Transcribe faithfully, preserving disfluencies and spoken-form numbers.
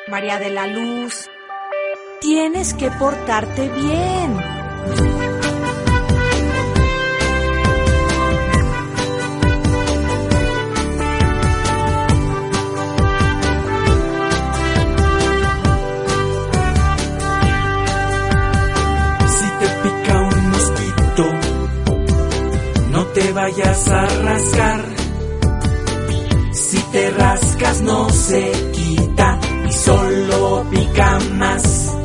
María de la Luz, tienes que portarte bien. No te vayas a rascar. Si te rascas no se quita y solo pica más.